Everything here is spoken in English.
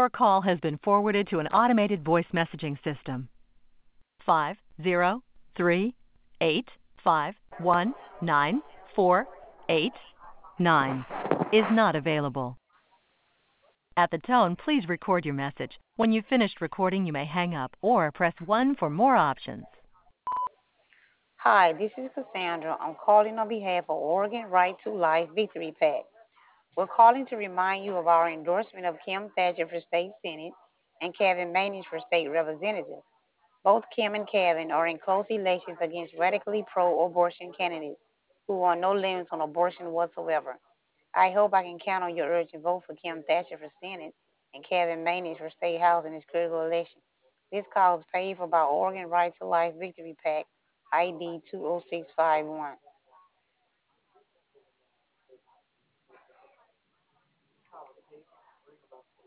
Your call has been forwarded to an automated voice messaging system. 503-851-9489 is not available. At the tone, please record your message. When you've finished recording, you may hang up or press 1 for more options. Hi, this is Cassandra. I'm calling on behalf of Oregon Right to Life Victory PAC. We're calling to remind you of our endorsement of Kim Thatcher for State Senate and Kevin Manning for State Representative. Both Kim and Kevin are in close elections against radically pro-abortion candidates who want no limits on abortion whatsoever. I hope I can count on your urgent vote for Kim Thatcher for Senate and Kevin Manning for State House in this critical election. This call is paid for by Oregon Right to Life Victory PAC, ID 20651.